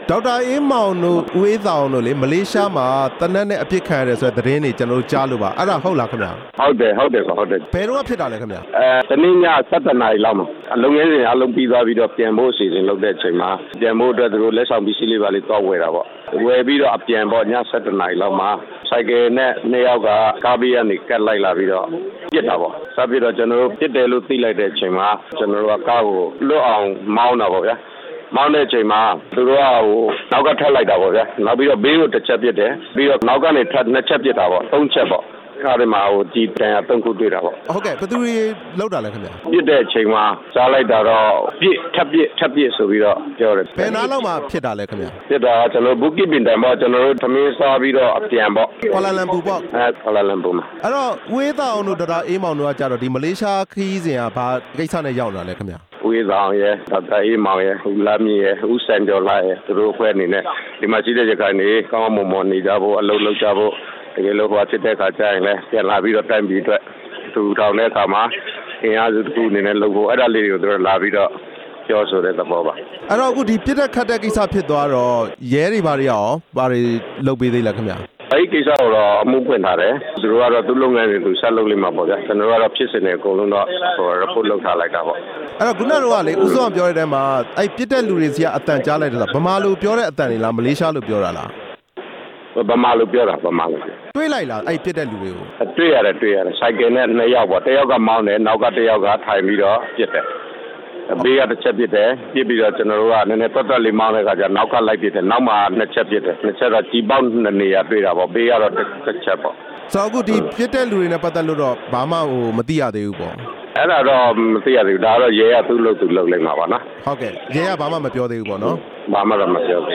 ဒေါက်တာအေးမောင်တို့ဦးအေးသာအောင်တို့လေမလေးရှားမှာတနက်နဲ့အပြစ်ခံရတယ်ဆိုတဲ့သတင်းတွေကျွန်တော်တို့ကြားလို့ပါအဲ့ဒါဟုတ်လားခင်ဗျာဟုတ်တယ်ဘယ်တော့ဖြစ်တာလဲခင်ဗျာတနေ့ည7:00 နာရီလောက်မှာအလုံးငယ်စဉ်အလုံးပြီးသွားပြီးတော့ပြန်ဖို့အစီအစဉ်လုပ်တဲ့အချိန်မှာပြန်ဖို့အတွက်သူတို့လက်ဆောင်ပစ္စည်းလေးပါလေးတော့ဝယ်တာပေါ့ဝယ်ပြီးတော့အပြန်ပေါ့ည7:00 နာရီလောက်မှာဆိုင်ကယ်နဲ့2ယောက်ကကားဘေးကနေကတ်လိုက်လာပြီးတော့ပြစ်တာပေါ့ဆက်ပြီးတော့ကျွန်တော်တို့ပြစ်တယ်လို့သိလိုက်တဲ့အချိန်မှာကျွန်တော်တို့ကကားကိုလွတ်အောင်မောင်းတာပေါ့ဗျာမောင်းတဲ့အချိန်မှာသူတို့ကနောက်ကထပ်လိုက်တာပေါ့ဗျာနောက်ပြီးတော့ဘေးကိုတစ်ချက်ပြစ်တယ်ပြီးတော့နောက်ကနေထပ်2ချက်ပြစ်တာပေါ့3ချက်ပေါ့ကားထဲမှာဒီတန်3ခုတွေ့တာပေါ့ဟုတ်ကဲ့ဘယ်သူတွေလောက်တာလဲခင်ဗျာပြစ်တဲ့အချိန်မှာကြားလိုက်တာတော့ထပ်ပြစ်ဆိုပြီးတော့ပြောတယ်ဘယ်နားလောက်မှာဖြစ်တာလဲခင်ဗျာပြစ်တာကျွန်တော်ဘူကစ်ပင်တိုင်ပေါ့ကျွန်တော်တို့သမင်းစားပြီးတော့အပြန်ပေါ့ကွာလာလမ်ပူပေါ့ကွာလာလမ်ပူမှာအဲ့တော့ဝေးသားအောင်တို့ဒေါက်တာအေးမောင်တို့ကကြတော့ဒီမလေးရှားခီးစဉ်ကဘာကိစ္စနဲ့ရောက်လာလဲခင်ဗျာဝေးဆောင်ရဲ့ဒေါက်တာအေးမောင်ရဲ့ဦးလာမြင့်ရဲ့ဦးစံကျော်လာရဲ့သူတို့အဖွဲ့အနေနဲ့ဒီမှာရှိတဲ့ရခိုင်တွေကောင်းမွန်မွန်နေကြဖို့အလုပ်လုပ်ကြဖို့တကယ်လို့ဟိုဖြစ်တဲ့ခါကျရင်လည်းပြန်လာပြီးတော့တိုင်ပြီးအတွက်သူထောင်တဲ့အခါမှာအင်အားစုတစ်ခုအနေနဲ့လုပ်ဖို့အဲ့ဒါလေးတွေကိုသူတို့လာပြီးတော့ပြောဆိုတဲ့သဘောပါအဲ့တော့အခုဒီပြစ်တဲ့ခတ်တဲ့ကိစ္စဖြစ်သွားတော့ရဲတွေဘာတွေရောဘာတွေလုပ်ပေးသေးလဲခင်ဗျာအဲ့ဒီကိစ္စကိုတော့အမှုဖွင့်ထားတယ်သူတို့ကတော့သူ့လုပ်ငန်းတွေသူဆက်လုပ်လိမ့်မှာပေါ့ဗျာကျွန်တော်ကတော့ဖြစ်စဉ်တွေအကုန်လုံးတော့report လုပ်ထားလိုက်တာပေါ့အဲ့တော့ခုနကတော့လေဦးစောပြောတဲ့တဲမှာအဲ့ပြစ်တဲ့လူတွေစီကအတန်ကြားလိုက်တယ်ဆိုတာဗမာလူပြောတဲ့အတန်တွေလားမလေးရှားလူပြောတာလားဗမာလူပြောတာဗမာလူတွေးလိုက်လားအဲ့ပြစ်တဲ့လူတွေကိုတွေ့ရတယ်ဆိုင်ကယ်နဲ့2ယောက်ပေါ့တစ်ယောက်ကမောင်းတယ်နောက်ကတစ်ယောက်ကထိုင်ပြီးတော့ပြစ်တယ်ဘေးကတစ်ချက်ပြစ်တယ်ပြစ်ပြီးတော့ကျွန်တော်တို့ကနည်းနည်းတွတ်လေးမောင်းတဲ့အခါကျနောက်ကလိုက်ပြစ်တယ်နောက်မှ2ချက်ပြစ်တယ်2ချက်တော့ကြီးပေါင်း2နေရာတွေ့တာပေါ့ဘေးကတော့တစ်ချက်ပေါ့ဆိုတော့အခုဒီပြစ်တဲ့လူတွေနဲ့ပတ်သက်လို့တော့ဘာမှမသိရသေးဘူးပေါ့အဲ့ဒါတော့မသိရသေးဘူးဒါတော့ရဲကသူ့လုပ်လိုက်မှာပါနော်ဟုတ်ကဲ့ရဲကဘာမှမပြောသေးဘူးပေါ့နော်ဘာမှတော့မပြောဘူး